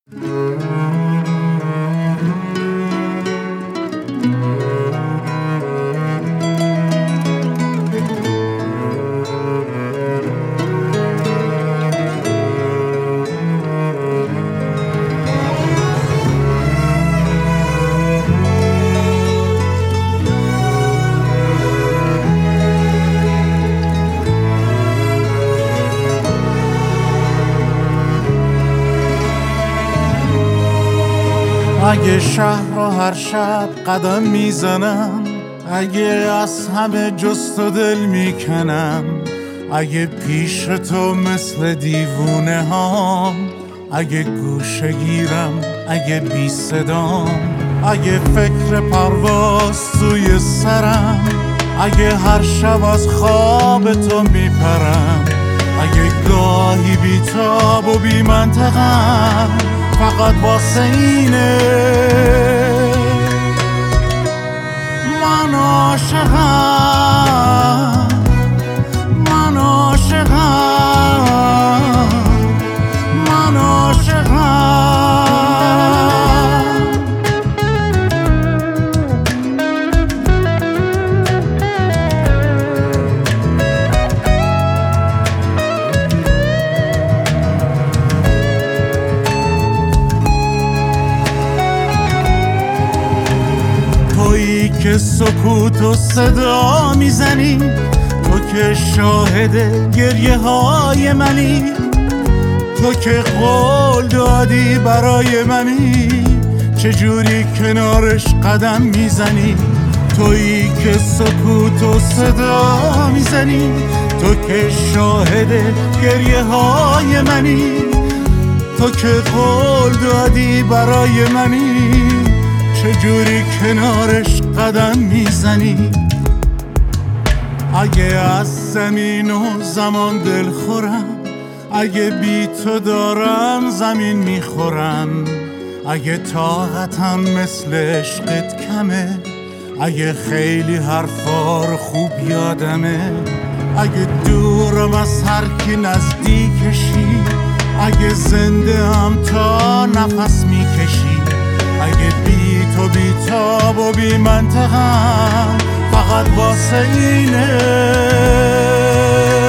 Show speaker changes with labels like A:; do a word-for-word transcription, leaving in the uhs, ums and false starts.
A: اگه شهر رو هر شب قدم میزنم، اگه از همه جست و دل میکنم، اگه پیش تو مثل دیوونه هام، اگه گوشه گیرم، اگه بی صدام، اگه فکر پرواز توی سرم، اگه هر شب از خواب تو میپرم، اگه گاهی بی تاب و بی منطقم، فقط واسه اینه من عاشقم، من عاشقم، من عاشقم. تویی که سکوت و صدا میزنی، تو که شاهد گریه های منی، تو که قول دادی برای منی، چجوری کنارش قدم میزنی؟ تویی که سکوت و صدا میزنی، تو که شاهد گریه های منی، تو که قول دادی برای منی، چجوری کنارش قدم میزنی؟ اگه از زمین و زمان دل خورم، اگه بی تو دارم زمین میخورم، اگه طاقتم مثل عشقت کمه، اگه خیلی حرفا رو خوب یادمه، اگه دورم از هر کی نزدیکشی، اگه زنده هم تا نفس میکشی، اگه بی تو بی تاب و بی منطقم، فقط واسه اینه